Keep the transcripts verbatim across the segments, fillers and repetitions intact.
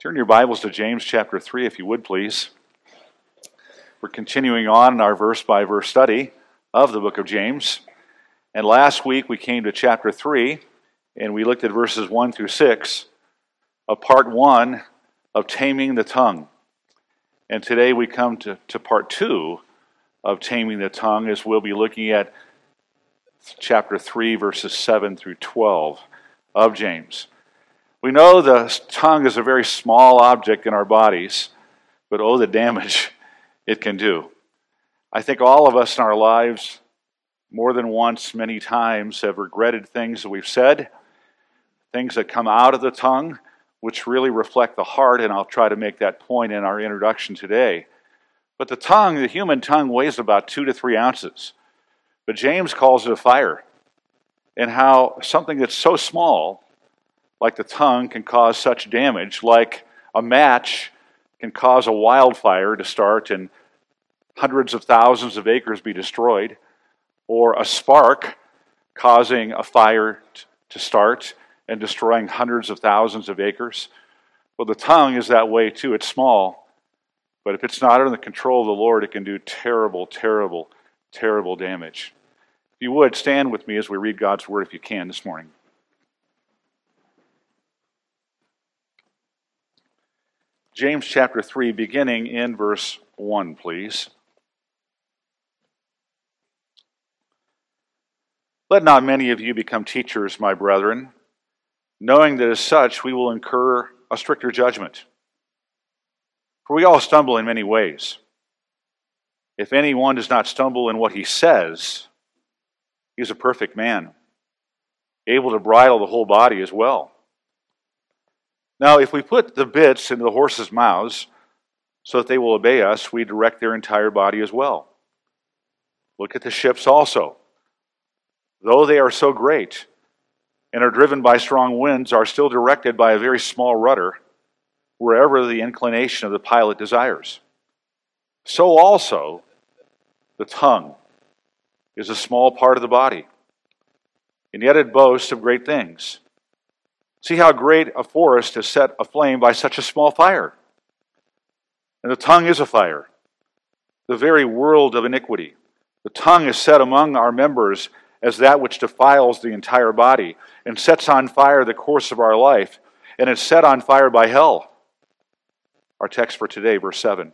Turn your Bibles to James chapter three, if you would, please. We're continuing on in our verse-by-verse study of the book of James. And last week we came to chapter three, and we looked at verses one through six of part one of Taming the Tongue. And today we come to, to part two of Taming the Tongue, as we'll be looking at chapter three, verses seven through twelve of James. We know the tongue is a very small object in our bodies, but oh, the damage it can do. I think all of us in our lives, more than once, many times, have regretted things that we've said, things that come out of the tongue, which really reflect the heart, and I'll try to make that point in our introduction today. But the tongue, the human tongue, weighs about two to three ounces. But James calls it a fire, and how something that's so small, like the tongue, can cause such damage, like a match can cause a wildfire to start and hundreds of thousands of acres be destroyed, or a spark causing a fire t- to start and destroying hundreds of thousands of acres. Well, the tongue is that way too. It's small, but if it's not under the control of the Lord, it can do terrible, terrible, terrible damage. If you would, stand with me as we read God's Word if you can this morning. James chapter three, beginning in verse one, please. Let not many of you become teachers, my brethren, knowing that as such we will incur a stricter judgment. For we all stumble in many ways. If anyone does not stumble in what he says, he is a perfect man, able to bridle the whole body as well. Now, if we put the bits into the horses' mouths so that they will obey us, we direct their entire body as well. Look at the ships also. Though they are so great and are driven by strong winds, are still directed by a very small rudder wherever the inclination of the pilot desires. So also, the tongue is a small part of the body, and yet it boasts of great things. See how great a forest is set aflame by such a small fire. And the tongue is a fire, the very world of iniquity. The tongue is set among our members as that which defiles the entire body and sets on fire the course of our life, and is set on fire by hell. Our text for today, verse seven.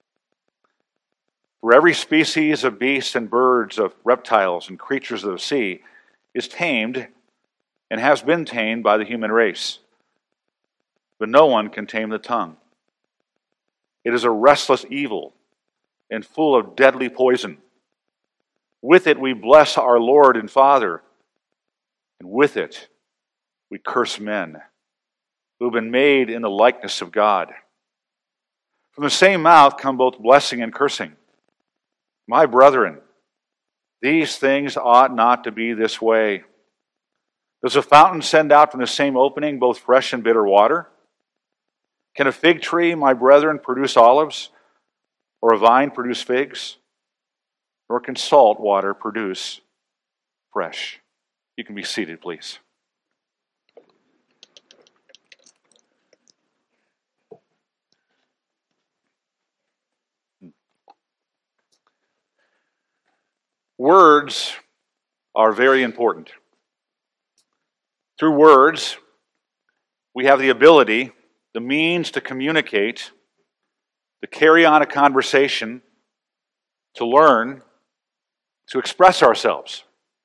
For every species of beasts and birds, of reptiles and creatures of the sea, is tamed and has been tamed by the human race. But no one can tame the tongue. It is a restless evil and full of deadly poison. With it we bless our Lord and Father, and with it we curse men who have been made in the likeness of God. From the same mouth come both blessing and cursing. My brethren, these things ought not to be this way. Does a fountain send out from the same opening both fresh and bitter water? Can a fig tree, my brethren, produce olives, or a vine produce figs? Nor can salt water produce fresh. You can be seated, please. Words are very important. Through words, we have the ability, the means to communicate, to carry on a conversation, to learn, to express ourselves.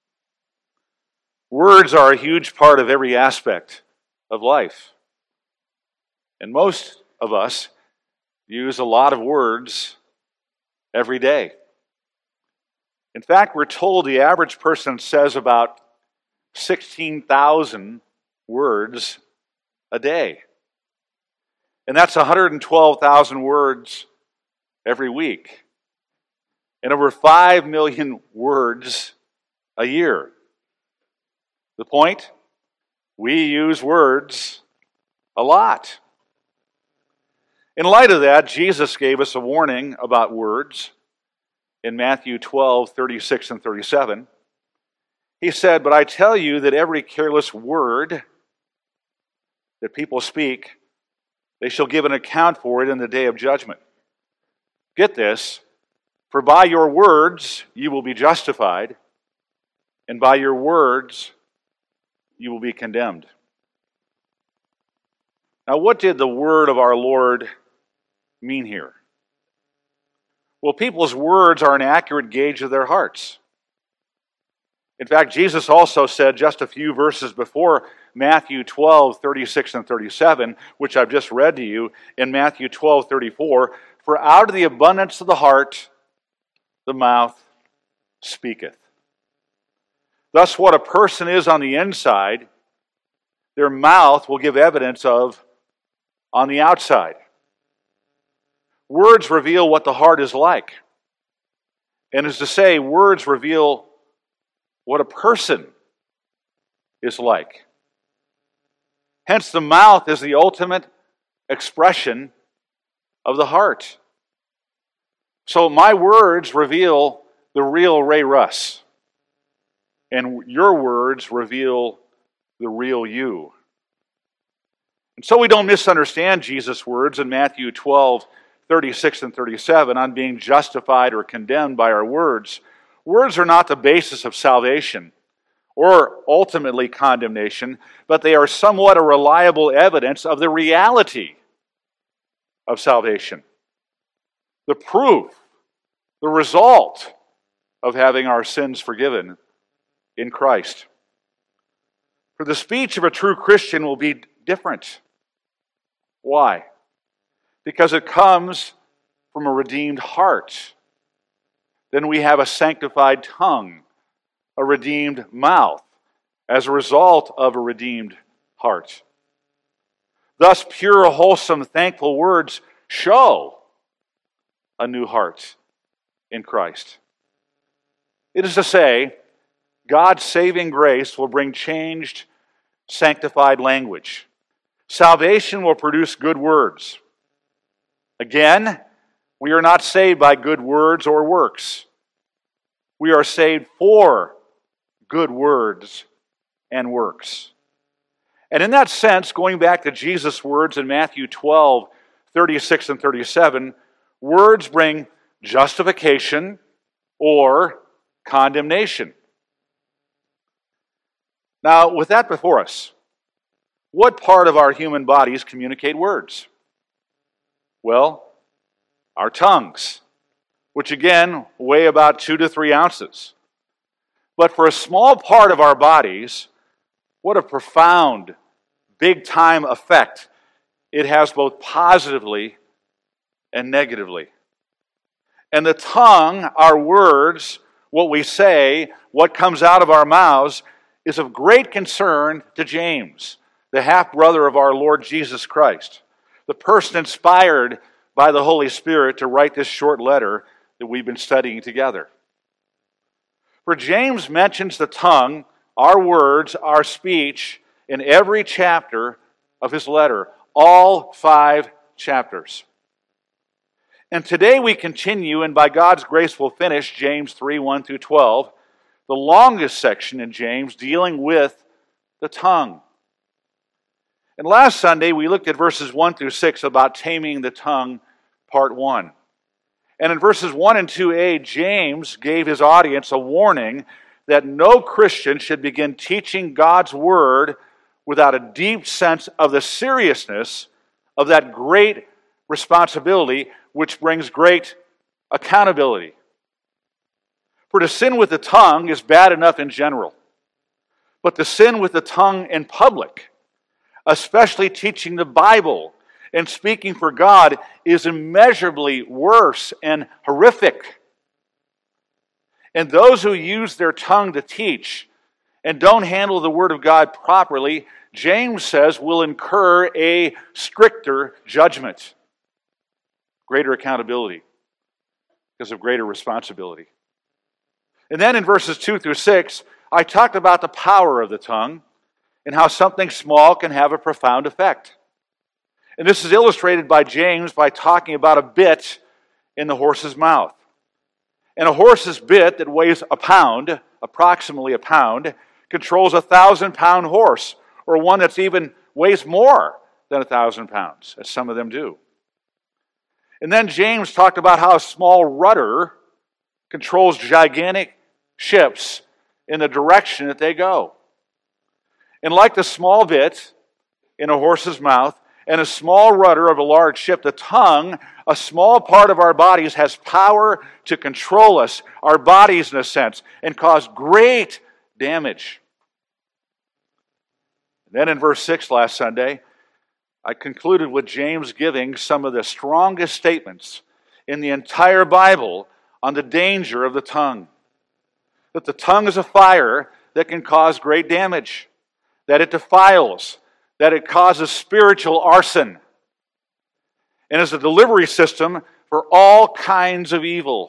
Words are a huge part of every aspect of life. And most of us use a lot of words every day. In fact, we're told the average person says about sixteen thousand words a day. And that's one hundred twelve thousand words every week. And over five million words a year. The point? We use words a lot. In light of that, Jesus gave us a warning about words in Matthew twelve, thirty-six and thirty-seven. He said, "But I tell you that every careless word that people speak, They shall give an account for it in the day of judgment. Get this, for by your words you will be justified, and by your words you will be condemned. Now, what did the word of our Lord mean here? Well, people's words are an accurate gauge of their hearts. In fact, Jesus also said just a few verses before Matthew twelve, thirty-six and thirty-seven, which I've just read to you, in Matthew twelve, thirty-four, for out of the abundance of the heart, the mouth speaketh. Thus, what a person is on the inside, their mouth will give evidence of on the outside. Words reveal what the heart is like. And as to say, words reveal what a person is like. Hence, the mouth is the ultimate expression of the heart. So my words reveal the real Ray Russ, and your words reveal the real you. And so we don't misunderstand Jesus' words in Matthew twelve, thirty-six and thirty-seven on being justified or condemned by our words. Words are not the basis of salvation or ultimately condemnation, but they are somewhat a reliable evidence of the reality of salvation. The proof, the result of having our sins forgiven in Christ. For the speech of a true Christian will be different. Why? Because it comes from a redeemed heart. Then we have a sanctified tongue, a redeemed mouth, as a result of a redeemed heart. Thus, pure, wholesome, thankful words show a new heart in Christ. It is to say, God's saving grace will bring changed, sanctified language. Salvation will produce good words. Again, we are not saved by good words or works. We are saved for good words and works. And in that sense, going back to Jesus' words in Matthew twelve, thirty-six and thirty-seven, words bring justification or condemnation. Now, with that before us, what part of our human bodies communicate words? Well, our tongues, which again weigh about two to three ounces. But for a small part of our bodies, what a profound, big-time effect it has both positively and negatively. And the tongue, our words, what we say, what comes out of our mouths, is of great concern to James, the half-brother of our Lord Jesus Christ, the person inspired by the Holy Spirit to write this short letter that we've been studying together. For James mentions the tongue, our words, our speech, in every chapter of his letter, all five chapters. And today we continue, and by God's grace we'll finish James three, one through twelve, the longest section in James dealing with the tongue. And last Sunday we looked at verses one through six about taming the tongue, part one. And in verses one and two a, James gave his audience a warning that no Christian should begin teaching God's word without a deep sense of the seriousness of that great responsibility which brings great accountability. For to sin with the tongue is bad enough in general, but to sin with the tongue in public, especially teaching the Bible and speaking for God, is immeasurably worse and horrific. And those who use their tongue to teach and don't handle the Word of God properly, James says, will incur a stricter judgment. Greater accountability because of greater responsibility. And then in verses two through six, I talked about the power of the tongue and how something small can have a profound effect. And this is illustrated by James by talking about a bit in the horse's mouth. And a horse's bit that weighs a pound, approximately a pound, controls a thousand pound horse, or one that's even weighs more than than a thousand pounds, as some of them do. And then James talked about how a small rudder controls gigantic ships in the direction that they go. And like the small bit in a horse's mouth and a small rudder of a large ship, the tongue, a small part of our bodies, has power to control us, our bodies in a sense, and cause great damage. And then in verse six last Sunday, I concluded with James giving some of the strongest statements in the entire Bible on the danger of the tongue. That the tongue is a fire that can cause great damage, that it defiles, that it causes spiritual arson, and is a delivery system for all kinds of evil.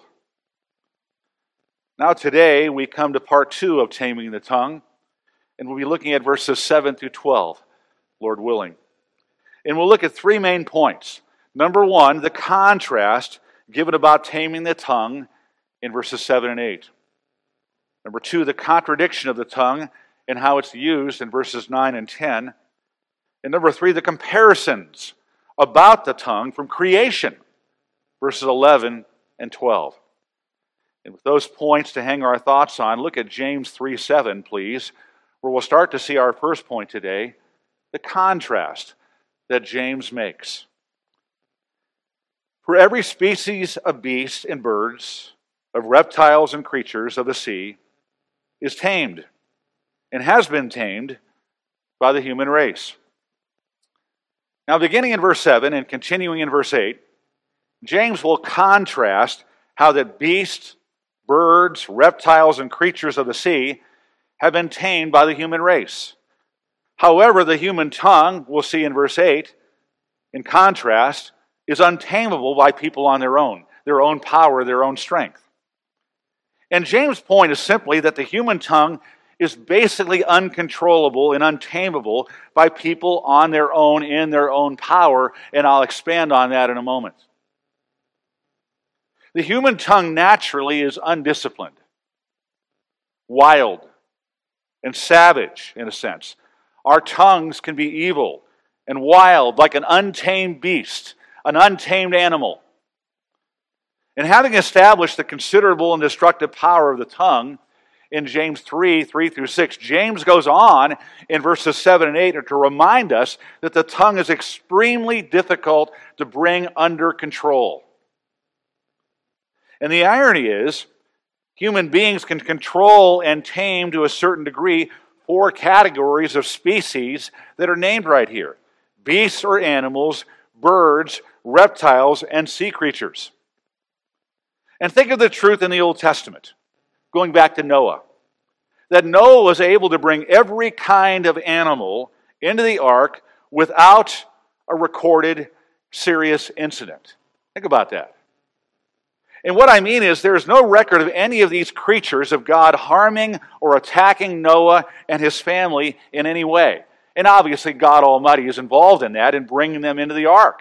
Now today we come to part two of Taming the Tongue, and we'll be looking at verses seven through twelve, Lord willing. And we'll look at three main points. Number one, the contrast given about taming the tongue in verses seven and eight. Number two, the contradiction of the tongue and how it's used in verses nine and ten. And number three, the comparisons about the tongue from creation, verses eleven and twelve. And with those points to hang our thoughts on, look at James three seven, please, where we'll start to see our first point today, the contrast that James makes. For every species of beasts and birds, of reptiles and creatures of the sea, is tamed and has been tamed by the human race. Now, beginning in verse seven and continuing in verse eight, James will contrast how that beasts, birds, reptiles, and creatures of the sea have been tamed by the human race. However, the human tongue, we'll see in verse eight, in contrast, is untamable by people on their own, their own power, their own strength. And James' point is simply that the human tongue is basically uncontrollable and untamable by people on their own, in their own power, and I'll expand on that in a moment. The human tongue naturally is undisciplined, wild, and savage in a sense. Our tongues can be evil and wild, like an untamed beast, an untamed animal. And having established the considerable and destructive power of the tongue in James three, three through six, James goes on in verses seven and eight to remind us that the tongue is extremely difficult to bring under control. And the irony is, human beings can control and tame to a certain degree four categories of species that are named right here: beasts or animals, birds, reptiles, and sea creatures. And think of the truth in the Old Testament, going back to Noah, that Noah was able to bring every kind of animal into the ark without a recorded serious incident. Think about that. And what I mean is there's no record of any of these creatures of God harming or attacking Noah and his family in any way. And obviously God Almighty is involved in that in bringing them into the ark.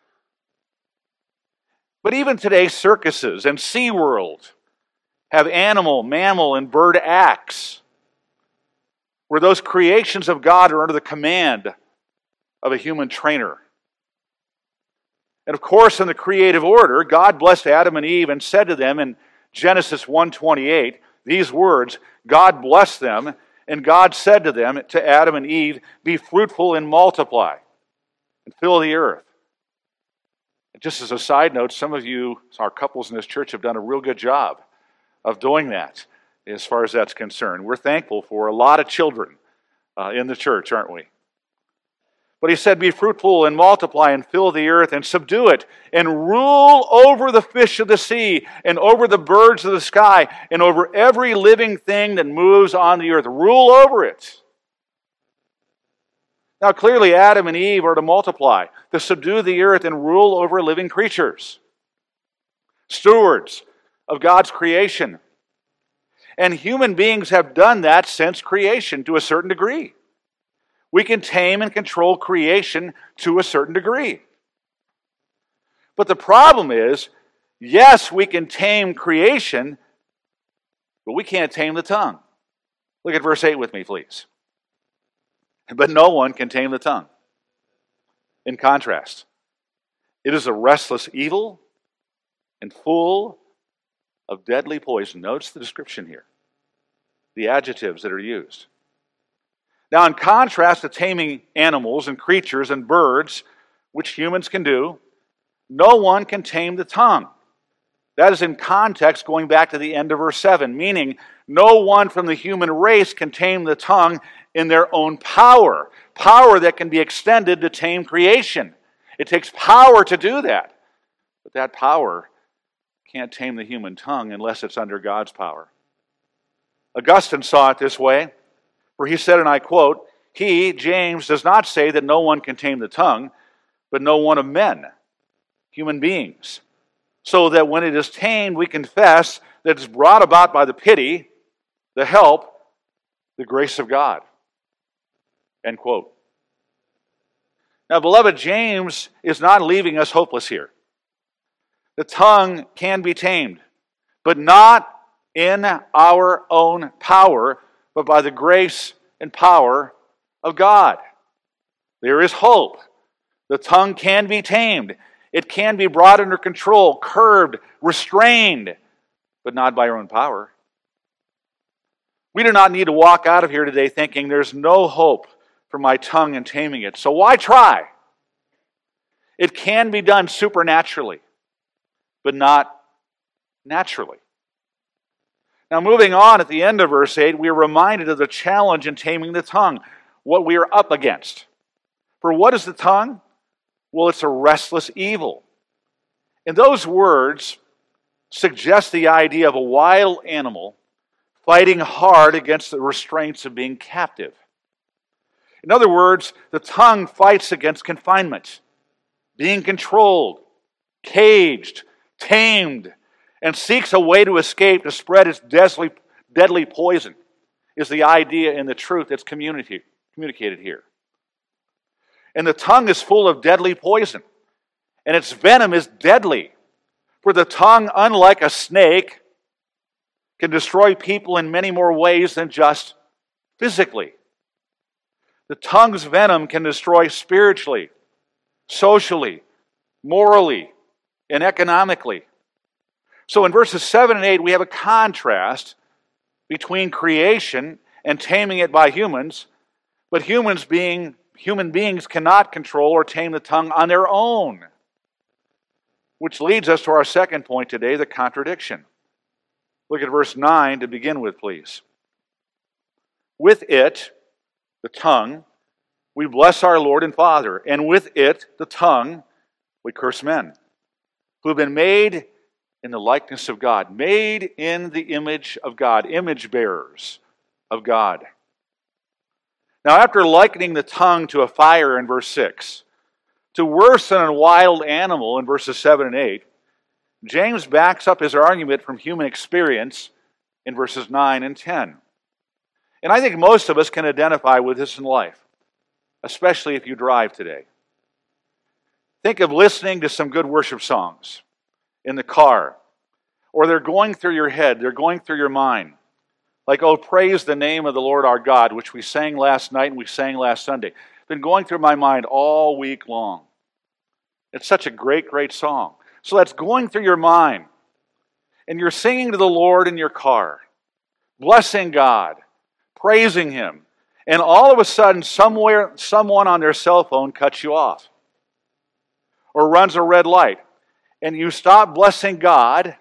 But even today, circuses and SeaWorld have animal, mammal, and bird acts where those creations of God are under the command of a human trainer. And of course, in the creative order, God blessed Adam and Eve and said to them in Genesis one twenty-eight, these words, God blessed them, and God said to them, to Adam and Eve, be fruitful and multiply, and fill the earth. And just as a side note, some of you, our couples in this church, have done a real good job of doing that as far as that's concerned. We're thankful for a lot of children uh, in the church, aren't we? But he said, be fruitful and multiply and fill the earth and subdue it and rule over the fish of the sea and over the birds of the sky and over every living thing that moves on the earth. Rule over it. Now clearly Adam and Eve are to multiply, to subdue the earth and rule over living creatures. Stewards of God's creation. And human beings have done that since creation to a certain degree. We can tame and control creation to a certain degree. But the problem is, yes, we can tame creation, but we can't tame the tongue. Look at verse eight with me, please. But no one can tame the tongue. in contrast. It is a restless evil and full of deadly poison. Notice the description here, the adjectives that are used. Now, in contrast to taming animals and creatures and birds, which humans can do, no one can tame the tongue. That is in context going back to the end of verse seven, meaning no one from the human race can tame the tongue in their own power. Power that can be extended to tame creation. It takes power to do that. But that power can't tame the human tongue unless it's under God's power. Augustine saw it this way, for he said, and I quote, "He, James, does not say that no one can tame the tongue, but no one of men, human beings, so that when it is tamed, we confess that it's brought about by the pity, the help, the grace of God." End quote. Now, beloved, James is not leaving us hopeless here. The tongue can be tamed, but not in our own power, but by the grace and power of God. There is hope. The tongue can be tamed. It can be brought under control, curbed, restrained, but not by our own power. We do not need to walk out of here today thinking there's no hope for my tongue and taming it. So why try? It can be done supernaturally, but not naturally. Now, moving on at the end of verse eight, we are reminded of the challenge in taming the tongue, what we are up against. For what is the tongue? Well, it's a restless evil. And those words suggest the idea of a wild animal fighting hard against the restraints of being captive. In other words, the tongue fights against confinement, being controlled, caged, tamed, and seeks a way to escape to spread its deadly, deadly poison, is the idea and the truth that's communicated here. And the tongue is full of deadly poison, and its venom is deadly. For the tongue, unlike a snake, can destroy people in many more ways than just physically. The tongue's venom can destroy spiritually, socially, morally, and economically. So in verses seven and eight, we have a contrast between creation and taming it by humans, but humans being human beings cannot control or tame the tongue on their own. Which leads us to our second point today, the contradiction. Look at verse nine to begin with, please. With it, the tongue, we bless our Lord and Father, and with it, the tongue, we curse men, who have been made in the likeness of God, made in the image of God, image bearers of God. Now, after likening the tongue to a fire in verse six, to worse than a wild animal in verses seven and eight, James backs up his argument from human experience in verses nine and ten. And I think most of us can identify with this in life, especially if you drive today. Think of listening to some good worship songs in the car, or they're going through your head, they're going through your mind. Like, oh, praise the name of the Lord our God, which we sang last night and we sang last Sunday. Been going through my mind all week long. It's such a great, great song. So that's going through your mind. And you're singing to the Lord in your car, blessing God, praising Him. And all of a sudden, somewhere, someone on their cell phone cuts you off or runs a red light. And you stop blessing God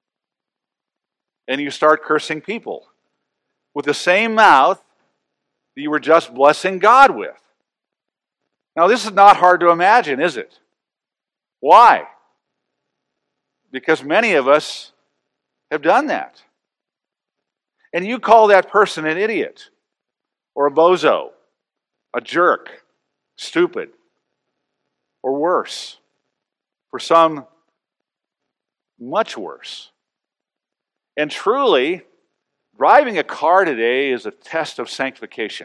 and you start cursing people with the same mouth that you were just blessing God with. Now, this is not hard to imagine, is it? Why? Because many of us have done that. And you call that person an idiot or a bozo, a jerk, stupid, or worse. For some, much worse. And truly, driving a car today is a test of sanctification.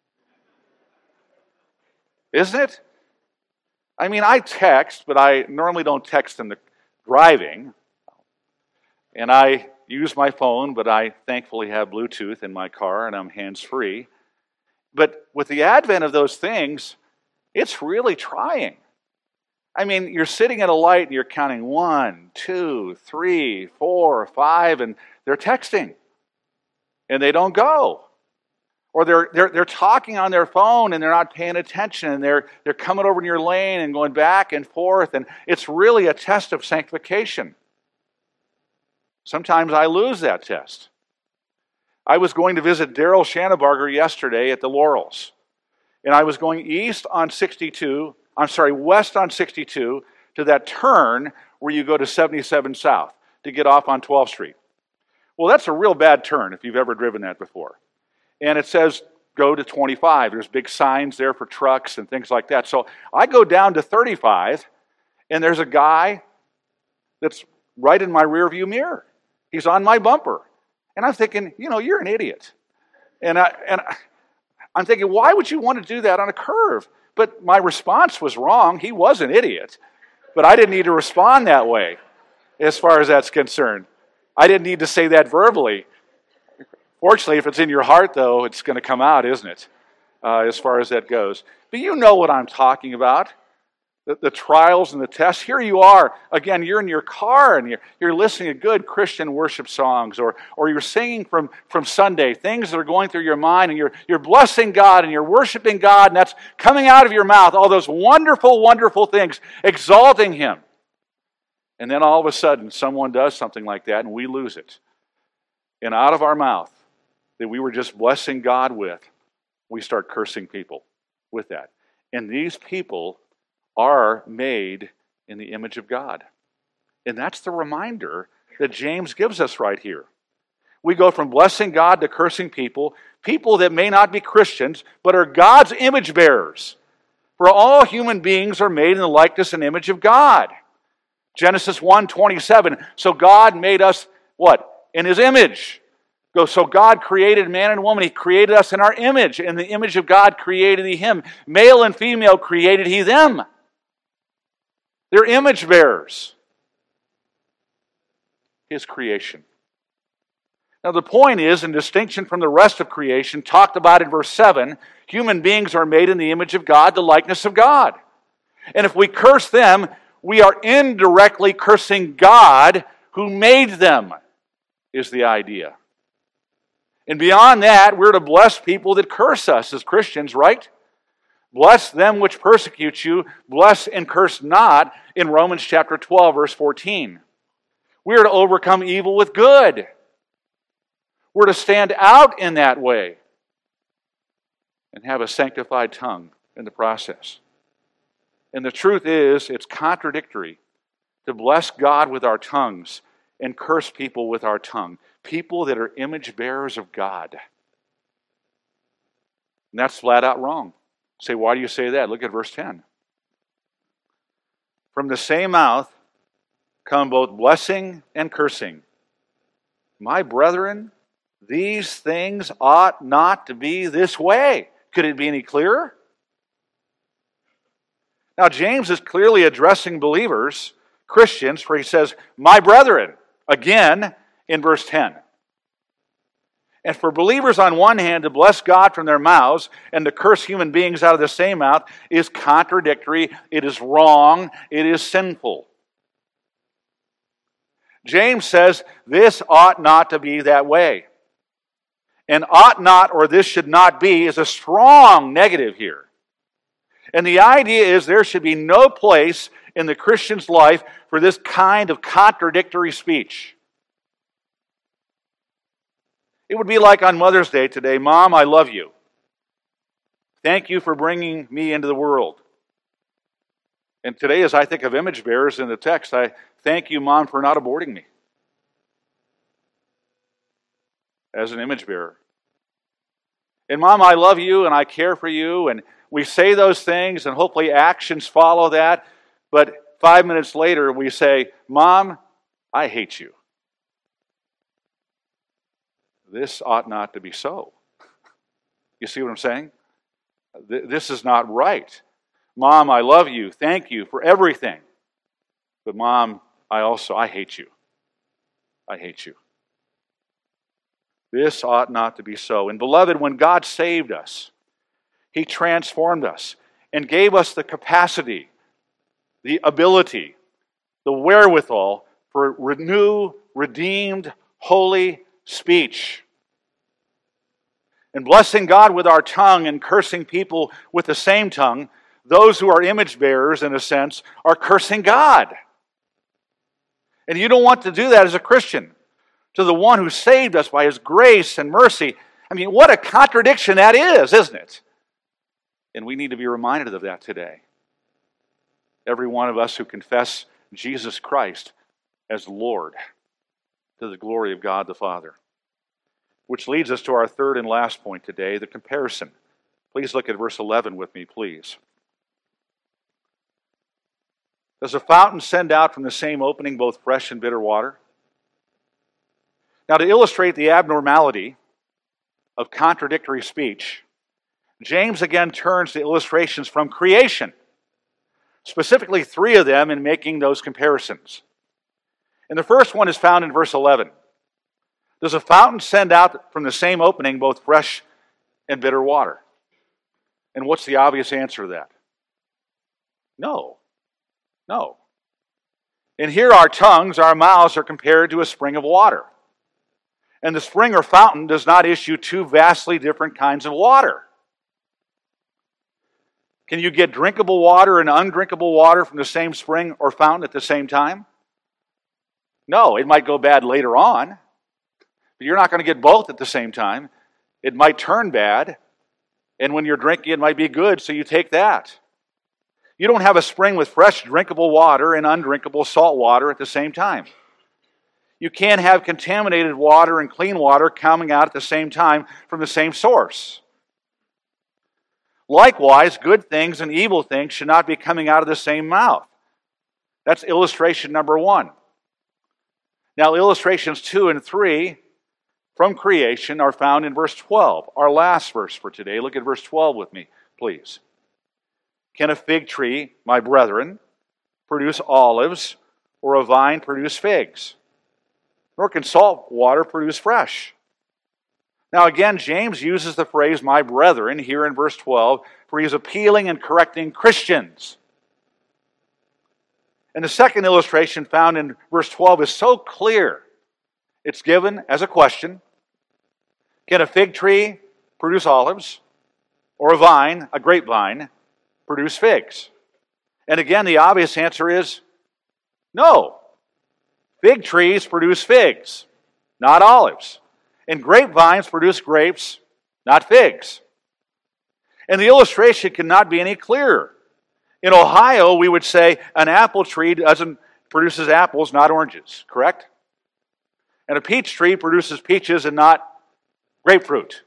Isn't it? I mean, I text, but I normally don't text in the driving. And I use my phone, but I thankfully have Bluetooth in my car and I'm hands-free. But with the advent of those things, It's really trying. I mean, you're sitting at a light and you're counting one, two, three, four, five, and they're texting. And they don't go. Or they're, they're, they're talking on their phone and they're not paying attention. And they're, they're coming over in your lane and going back and forth. And it's really a test of sanctification. Sometimes I lose that test. I was going to visit Daryl Shanabarger yesterday at the Laurels. And I was going east on sixty-two, I'm sorry, west on sixty-two to that turn where you go to seventy-seven South to get off on twelfth Street. Well, that's a real bad turn if you've ever driven that before. And it says go to twenty-five. There's big signs there for trucks and things like that. So I go down to thirty-five, and there's a guy that's right in my rearview mirror. He's on my bumper. And I'm thinking, you know, you're an idiot. And, I, and I'm thinking, why would you want to do that on a curve? But my response was wrong. He was an idiot. But I didn't need to respond that way as far as that's concerned. I didn't need to say that verbally. Fortunately, if it's in your heart, though, it's going to come out, isn't it? Uh, as far as that goes. But you know what I'm talking about. The, the trials and the tests. Here you are. Again, you're in your car and you're, you're listening to good Christian worship songs, or, or you're singing from, from Sunday, things that are going through your mind, and you're, you're blessing God and you're worshiping God, and that's coming out of your mouth, all those wonderful, wonderful things, exalting Him. And then all of a sudden, someone does something like that and we lose it. And out of our mouth, that we were just blessing God with, we start cursing people with that. And these people are made in the image of God. And that's the reminder that James gives us right here. We go from blessing God to cursing people, people that may not be Christians, but are God's image bearers. For all human beings are made in the likeness and image of God. Genesis one twenty-seven, so God made us, what? In His image. Go. So God created man and woman. He created us in our image. In the image of God created He him. Male and female created He them. They're image bearers. His creation. Now the point is, in distinction from the rest of creation, talked about in verse seven, human beings are made in the image of God, the likeness of God. And if we curse them, we are indirectly cursing God who made them, is the idea. And beyond that, we're to bless people that curse us as Christians, right? Bless them which persecute you, bless and curse not, in Romans chapter twelve, verse fourteen. We are to overcome evil with good. We're to stand out in that way and have a sanctified tongue in the process. And the truth is, it's contradictory to bless God with our tongues and curse people with our tongue. People that are image bearers of God. And that's flat out wrong. Say, why do you say that? Look at verse ten. From the same mouth come both blessing and cursing. My brethren, these things ought not to be this way. Could it be any clearer? Now, James is clearly addressing believers, Christians, for he says, my brethren, again in verse ten. And for believers on one hand to bless God from their mouths and to curse human beings out of the same mouth is contradictory, it is wrong, it is sinful. James says this ought not to be that way. And ought not, or this should not be, is a strong negative here. And the idea is there should be no place in the Christian's life for this kind of contradictory speech. It would be like on Mother's Day today, Mom, I love you. Thank you for bringing me into the world. And today, as I think of image bearers in the text, I thank you, Mom, for not aborting me as an image bearer. And Mom, I love you and I care for you, and we say those things and hopefully actions follow that, but five minutes later we say, Mom, I hate you. This ought not to be so. You see what I'm saying? This is not right. Mom, I love you. Thank you for everything. But Mom, I also, I hate you. I hate you. This ought not to be so. And beloved, when God saved us, He transformed us. and gave us the capacity, the ability, the wherewithal for new, redeemed, holy speech. And blessing God with our tongue and cursing people with the same tongue, those who are image bearers, in a sense, are cursing God. And you don't want to do that as a Christian. To the one who saved us by His grace and mercy. I mean, what a contradiction that is, isn't it? And we need to be reminded of that today. Every one of us who confess Jesus Christ as Lord, to the glory of God the Father. Which leads us to our third and last point today, the comparison. Please look at verse eleven with me, please. Does a fountain send out from the same opening both fresh and bitter water? Now, to illustrate the abnormality of contradictory speech, James again turns to illustrations from creation, specifically three of them, in making those comparisons. And the first one is found in verse eleven. Does a fountain send out from the same opening both fresh and bitter water? And what's the obvious answer to that? No. No. And here our tongues, our mouths are compared to a spring of water. And the spring or fountain does not issue two vastly different kinds of water. Can you get drinkable water and undrinkable water from the same spring or fountain at the same time? No, it might go bad later on. But you're not going to get both at the same time. It might turn bad, and when you're drinking, it might be good, so you take that. You don't have a spring with fresh drinkable water and undrinkable salt water at the same time. You can't have contaminated water and clean water coming out at the same time from the same source. Likewise, good things and evil things should not be coming out of the same mouth. That's illustration number one. Now, illustrations two and three from creation are found in verse twelve, our last verse for today. Look at verse twelve with me, please. Can a fig tree, my brethren, produce olives, or a vine produce figs? Nor can salt water produce fresh. Now again, James uses the phrase, my brethren, here in verse twelve, for he is appealing and correcting Christians. And the second illustration found in verse twelve is so clear. It's given as a question. Can a fig tree produce olives? Or a vine, a grapevine, produce figs? And again, the obvious answer is no. Fig trees produce figs, not olives. And grapevines produce grapes, not figs. And the illustration cannot be any clearer. In Ohio, we would say an apple tree doesn't produces apples, not oranges, correct? And a peach tree produces peaches and not grapefruit.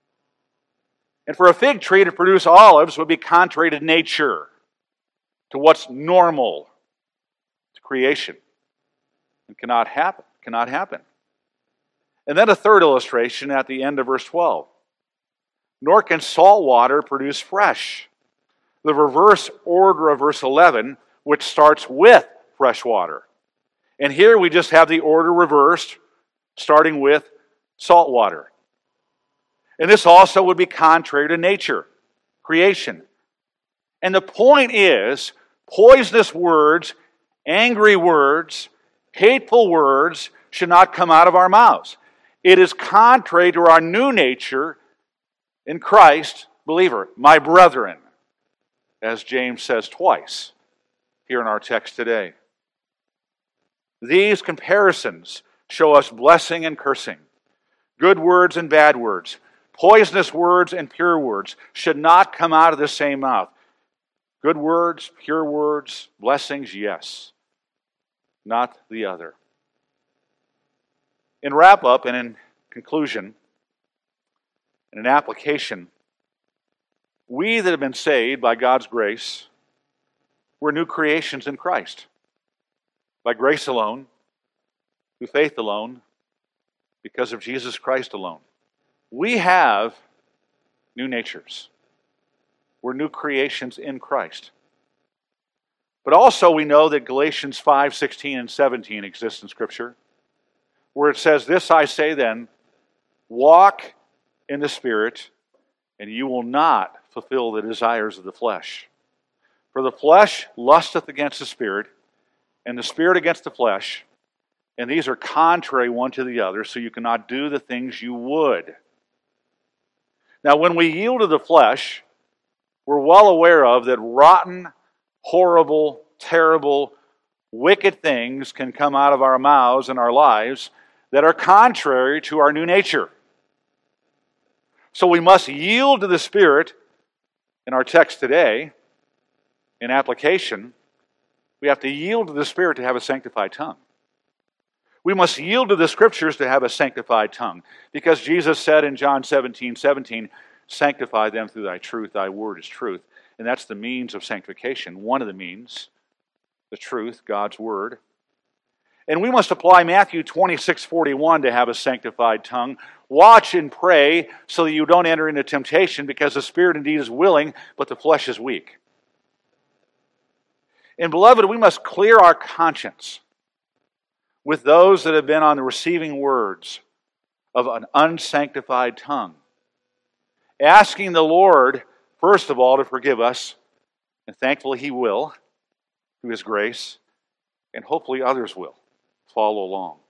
And for a fig tree to produce olives would be contrary to nature, to what's normal, to creation. It cannot happen. Cannot happen. And then a third illustration at the end of verse twelve. Nor can salt water produce fresh. The reverse order of verse eleven, which starts with fresh water. And here we just have the order reversed, starting with salt water. And this also would be contrary to nature, creation. And the point is, poisonous words, angry words, hateful words should not come out of our mouths. It is contrary to our new nature in Christ, believer, my brethren, as James says twice here in our text today. These comparisons show us blessing and cursing, good words and bad words, poisonous words and pure words should not come out of the same mouth. Good words, pure words, blessings, yes, not the other. In wrap up and in conclusion, in an application, we that have been saved by God's grace, we're new creations in Christ. By grace alone, through faith alone, because of Jesus Christ alone. We have new natures. We're new creations in Christ. But also we know that Galatians five, sixteen, and seventeen exist in Scripture, where it says, "This I say then, walk in the Spirit, and you will not fulfill the desires of the flesh. For the flesh lusteth against the Spirit, and the Spirit against the flesh, and these are contrary one to the other, so you cannot do the things you would. Now, when we yield to the flesh, we're well aware of that rotten, horrible, terrible, wicked things can come out of our mouths and our lives that are contrary to our new nature. So we must yield to the Spirit. In our text today, in application, we have to yield to the Spirit to have a sanctified tongue. We must yield to the Scriptures to have a sanctified tongue, because Jesus said in John seventeen seventeen, sanctify them through thy truth, thy word is truth. And that's the means of sanctification, one of the means, the truth, God's word. And we must apply Matthew twenty-six forty-one to have a sanctified tongue. Watch and pray so that you don't enter into temptation, because the Spirit indeed is willing, but the flesh is weak. And beloved, we must clear our conscience with those that have been on the receiving words of an unsanctified tongue, asking the Lord, first of all, to forgive us, and thankfully He will, through His grace, and hopefully others will follow along.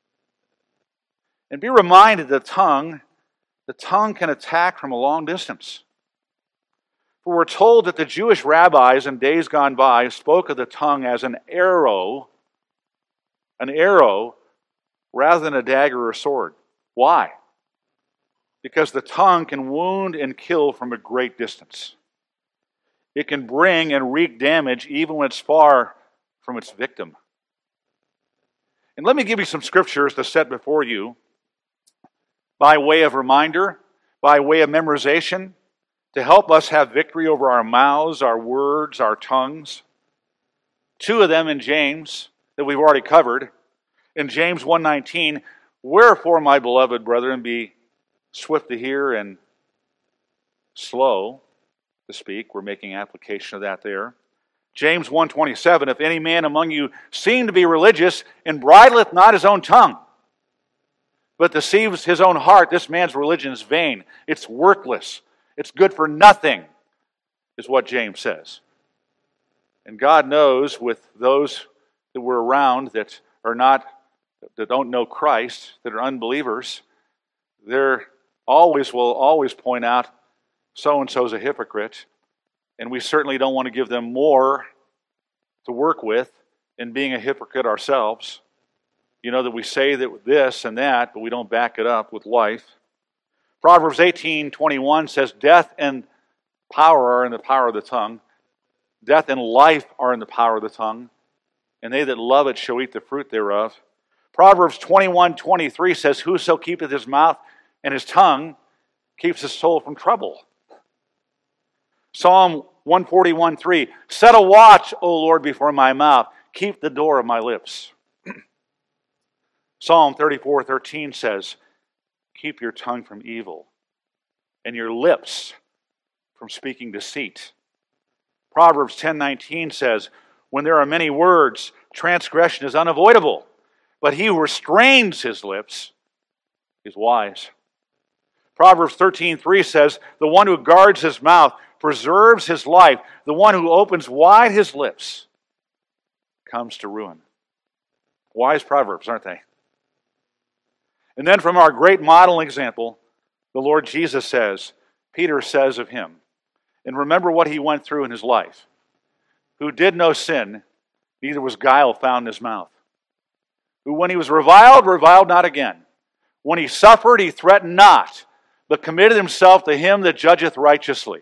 And be reminded the tongue, the tongue can attack from a long distance. For we're told that the Jewish rabbis in days gone by spoke of the tongue as an arrow, an arrow rather than a dagger or sword. Why? Because the tongue can wound and kill from a great distance. It can bring and wreak damage even when it's far from its victim. And let me give you some scriptures to set before you by way of reminder, by way of memorization, to help us have victory over our mouths, our words, our tongues. Two of them in James that we've already covered. In James one nineteen, wherefore, my beloved brethren, be swift to hear and slow to speak. We're making application of that there. James one twenty-seven, if any man among you seem to be religious and bridleth not his own tongue, but deceives his own heart, this man's religion is vain. It's worthless. It's good for nothing, is what James says. And God knows with those that we're around that are not, that don't know Christ, that are unbelievers, they're always will always point out so-and-so's a hypocrite, and we certainly don't want to give them more to work with in being a hypocrite ourselves. You know, that we say that this and that, but we don't back it up with life. Proverbs eighteen twenty-one says, death and power are in the power of the tongue. Death and life are in the power of the tongue, and they that love it shall eat the fruit thereof. Proverbs twenty-one twenty-three says, whoso keepeth his mouth and his tongue keeps his soul from trouble. Psalm one forty-one three, set a watch, O Lord, before my mouth. Keep the door of my lips. Psalm thirty-four thirteen says, keep your tongue from evil and your lips from speaking deceit. Proverbs ten nineteen says, when there are many words, transgression is unavoidable, but he who restrains his lips is wise. Proverbs thirteen three says, the one who guards his mouth preserves his life. The one who opens wide his lips comes to ruin. Wise proverbs, aren't they? And then from our great model example, the Lord Jesus says, Peter says of him, and remember what he went through in his life, who did no sin, neither was guile found in his mouth. Who when he was reviled, reviled not again. When he suffered, he threatened not, but committed himself to him that judgeth righteously.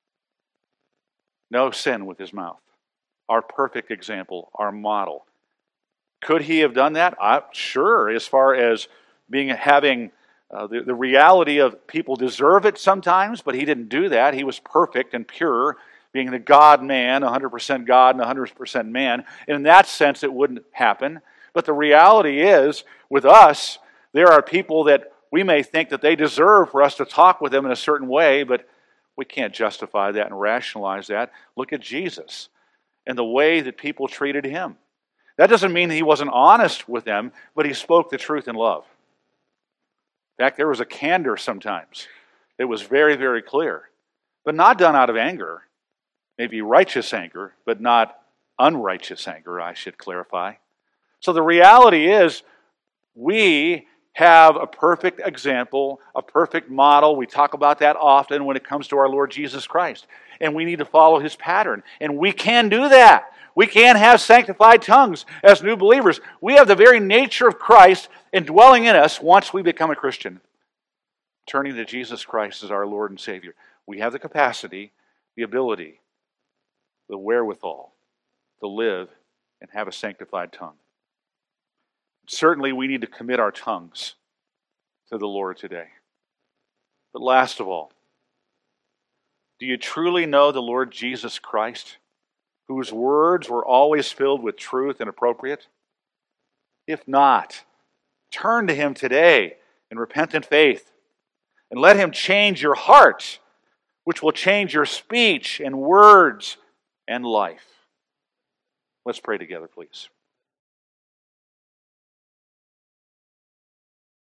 No sin with his mouth. Our perfect example, our model. Could he have done that? Uh, sure, as far as being having uh, the, the reality of people deserve it sometimes, but he didn't do that. He was perfect and pure, being the God-man, one hundred percent God and one hundred percent man. And in that sense, it wouldn't happen. But the reality is, with us, there are people that we may think that they deserve for us to talk with them in a certain way, but we can't justify that and rationalize that. Look at Jesus and the way that people treated him. That doesn't mean he wasn't honest with them, but he spoke the truth in love. In fact, there was a candor sometimes. It was very, very clear. but not done out of anger. Maybe righteous anger, but not unrighteous anger, I should clarify. So the reality is, we have a perfect example, a perfect model. We talk about that often when it comes to our Lord Jesus Christ. And we need to follow His pattern. And we can do that. We can have sanctified tongues as new believers. We have the very nature of Christ indwelling in us once we become a Christian, turning to Jesus Christ as our Lord and Savior. We have the capacity, the ability, the wherewithal to live and have a sanctified tongue. Certainly, we need to commit our tongues to the Lord today. But last of all, do you truly know the Lord Jesus Christ, whose words were always filled with truth and appropriate? If not, turn to Him today in repentant faith and let Him change your heart, which will change your speech and words and life. Let's pray together, please.